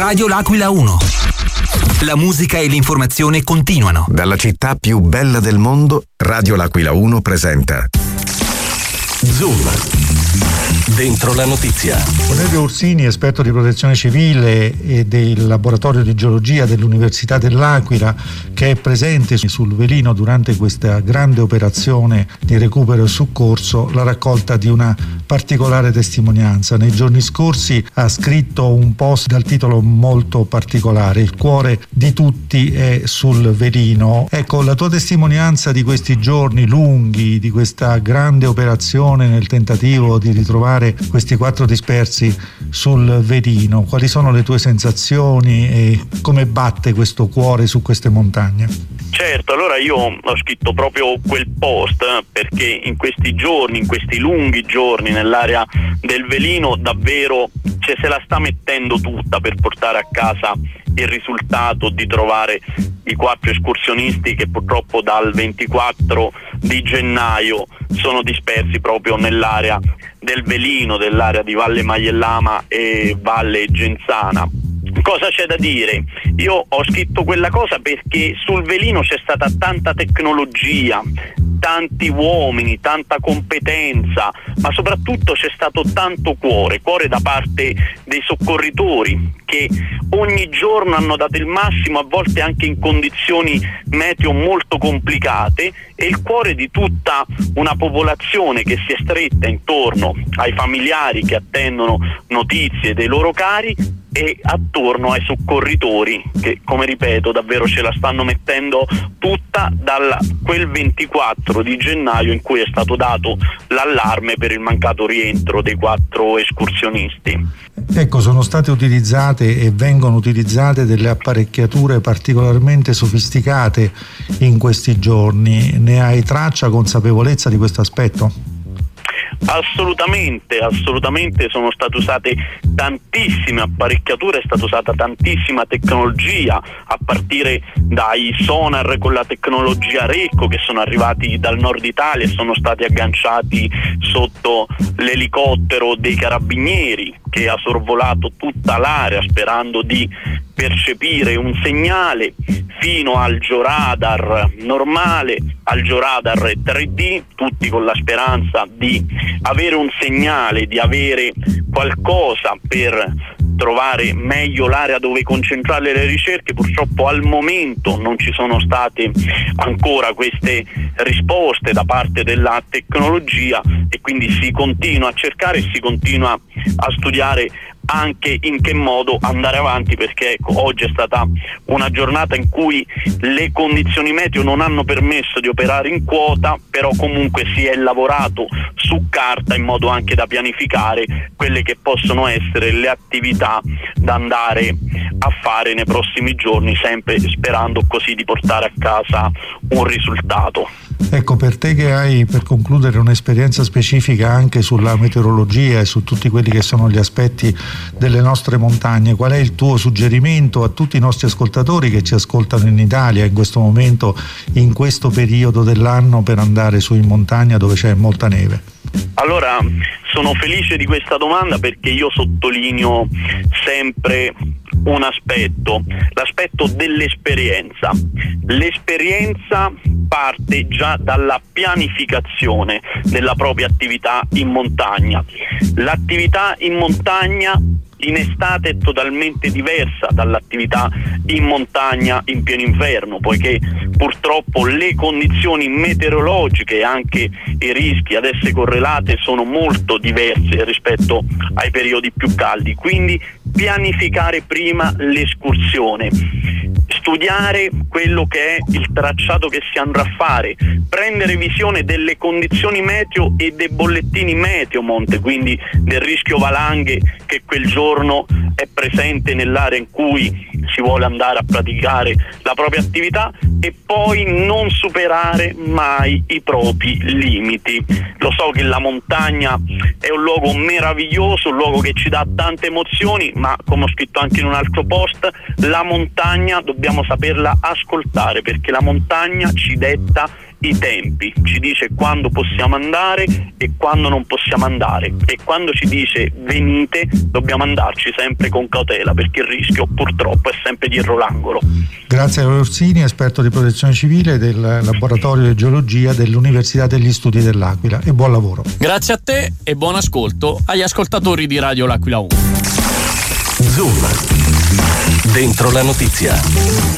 Radio L'Aquila 1. La musica e l'informazione continuano. Dalla città più bella del mondo, Radio L'Aquila 1 presenta Zoom. Dentro la notizia. Cornelio Ursini, esperto di protezione civile e del laboratorio di geologia dell'Università dell'Aquila, che è presente sul velino durante questa grande operazione di recupero e soccorso, la raccolta di una particolare testimonianza. Nei giorni scorsi ha scritto un post dal titolo molto particolare: il cuore di tutti è sul velino. Ecco, la tua testimonianza di questi giorni lunghi, di questa grande operazione nel tentativo di ritrovare questi 4 dispersi sul velino, quali sono le tue sensazioni e come batte questo cuore su queste montagne? Certo, allora io ho scritto proprio quel post perché in questi giorni, in questi lunghi giorni nell'area del velino davvero se la sta mettendo tutta per portare a casa il risultato di trovare i 4 escursionisti che purtroppo dal 24 di gennaio sono dispersi proprio nell'area del velino, dell'area di Valle Maiellama e Valle Genzana. Cosa c'è da dire? Io ho scritto quella cosa perché sul velino c'è stata tanta tecnologia, tanti uomini, tanta competenza, ma soprattutto c'è stato tanto cuore da parte dei soccorritori che ogni giorno hanno dato il massimo, a volte anche in condizioni meteo molto complicate, e il cuore di tutta una popolazione che si è stretta intorno ai familiari che attendono notizie dei loro cari e attorno ai soccorritori che, come ripeto, davvero ce la stanno mettendo tutta da quel 24 di gennaio in cui è stato dato l'allarme per il mancato rientro dei 4 escursionisti. Ecco, sono state utilizzate e vengono utilizzate delle apparecchiature particolarmente sofisticate in questi giorni. Ne hai traccia, consapevolezza di questo aspetto? Assolutamente, sono state usate tantissime apparecchiature, è stata usata tantissima tecnologia, a partire dai sonar con la tecnologia Recco che sono arrivati dal nord Italia e sono stati agganciati sotto l'elicottero dei carabinieri che ha sorvolato tutta l'area sperando di percepire un segnale, fino al georadar normale, al georadar 3D, tutti con la speranza di avere un segnale, di avere qualcosa per trovare meglio l'area dove concentrare le ricerche. Purtroppo al momento non ci sono state ancora queste risposte da parte della tecnologia e quindi si continua a cercare e si continua a studiare anche in che modo andare avanti, perché ecco, oggi è stata una giornata in cui le condizioni meteo non hanno permesso di operare in quota, però comunque si è lavorato su carta in modo anche da pianificare quelle che possono essere le attività da andare a fare nei prossimi giorni, sempre sperando così di portare a casa un risultato. Ecco, per te che hai, per concludere, un'esperienza specifica anche sulla meteorologia e su tutti quelli che sono gli aspetti delle nostre montagne, qual è il tuo suggerimento a tutti i nostri ascoltatori che ci ascoltano in Italia in questo momento, in questo periodo dell'anno, per andare su in montagna dove c'è molta neve? Allora, sono felice di questa domanda perché io sottolineo sempre un aspetto, l'aspetto dell'esperienza. L'esperienza parte già dalla pianificazione della propria attività in montagna. L'attività in montagna in estate è totalmente diversa dall'attività in montagna in pieno inverno, poiché purtroppo le condizioni meteorologiche e anche i rischi ad esse correlate sono molto diverse rispetto ai periodi più caldi. Quindi pianificare prima l'escursione, studiare quello che è il tracciato che si andrà a fare, prendere visione delle condizioni meteo e dei bollettini meteo monte, quindi del rischio valanghe che quel giorno è presente nell'area in cui si vuole andare a praticare la propria attività, e poi non superare mai i propri limiti. Lo so che la montagna è un luogo meraviglioso, un luogo che ci dà tante emozioni, ma come ho scritto anche in un altro post, la montagna dobbiamo saperla ascoltare, perché la montagna ci detta i tempi, ci dice quando possiamo andare e quando non possiamo andare, e quando ci dice venite dobbiamo andarci sempre con cautela, perché il rischio purtroppo è sempre dietro l'angolo. Grazie a Orsini, esperto di protezione civile del laboratorio di geologia dell'Università degli Studi dell'Aquila, e buon lavoro. Grazie a te e buon ascolto agli ascoltatori di Radio L'Aquila 1. Zoom, dentro la notizia.